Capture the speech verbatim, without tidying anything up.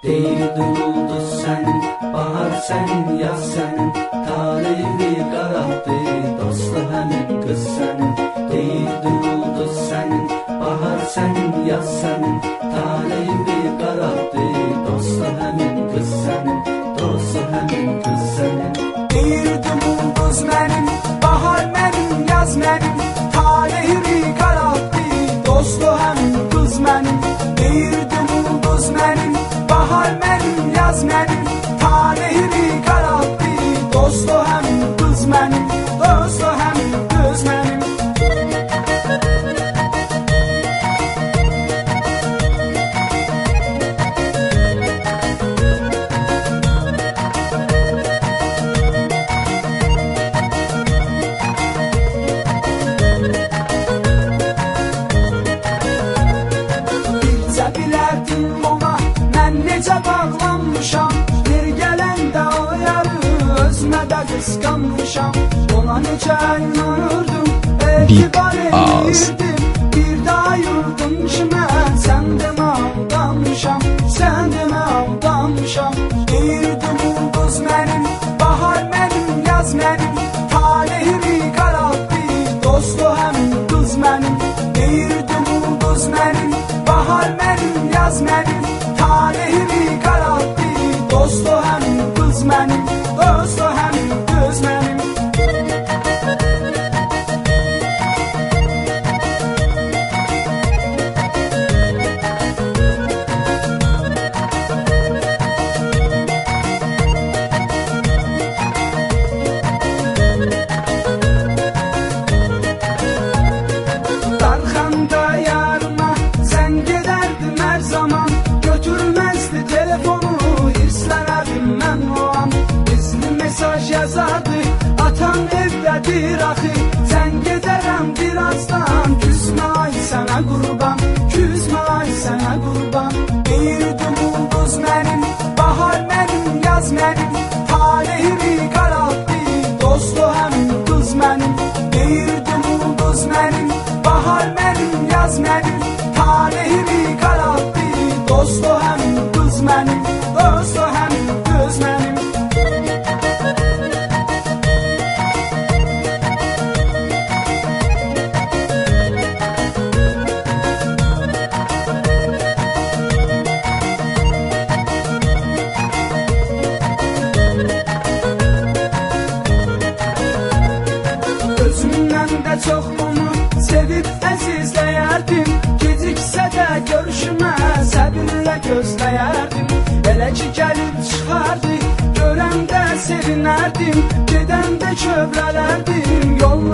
Değildi ulduz sənin, bahar sənin, yaz sənin, taleyini qaraldı, dostu həmin qız sənin. Değildi ulduz sənin, bahar sənin, yaz sənin, taleyini qaraldı, dostu həmin qız sənin, dostu həmin qız sənin. Değildi ulduz mənim, bahar mənim, yaz mənim, taleyini qaraldı, dostu həmin qız mənim. Değildi ulduz mənim, bahar mənim, yaz mənim, taleyini qaraldı, dostu həmin qız mənim, dostu həmin qız mənim. Bilcə bilərdim ona, mən necə bağlanmışam, bir gələndə o yarı özümə də qısqanmışam. Ona necə inanırdım, etibar edirdim, bir də ayırdım ki mən, sən demə aldanmışam, sən demə aldanmışam. Deyirdim ulduz mənim, bahar mənim, yaz mənim, taleyini qaraldı, dostu həmin qız mənim. Deyirdim ulduz mənim, bahar mənim, yaz mənim, taleyini qaraldı, dostu həmin qız mənim, dostu həmin qız mənim. Darxanda yarıma sən gedərdin hər zaman, götürməzdi telefonu, hirslənərdim mən o an. Gizli mesaj yazardı, atan evdədir axı, sən gedərəm birazdan, küsmə ay sənə qurban, küsmə ay sənə qurban. Deyirdim ulduz mənim, bahar mənim, yaz mənim, taleyini qaraldı, dostu həmin qız mənim. Deyirdim ulduz mənim, bahar mənim, yaz mənim, taleyini qaraldı, dostu həmin qız mənim, dostu həmin qız mənim. Özümdən də çox onu sevib əzizləyərdim, geciksə də görüşümə səbirlə gözləyərdim. Elə ki gəlib çıxardı, görəndə sevinərdim, gedəndə kövrələrdim, yollar